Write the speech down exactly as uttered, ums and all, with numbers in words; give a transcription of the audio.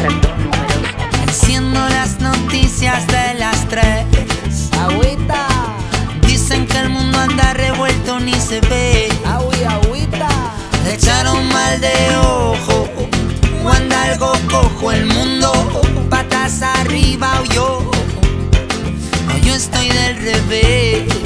Enciendo las noticias de las tres. Agüita, Dicen que el mundo anda revuelto, ni se ve. agüi, agüita. Le echaron mal de ojo, o anda algo cojo el mundo. Patas arriba o yo, o yo estoy del revés.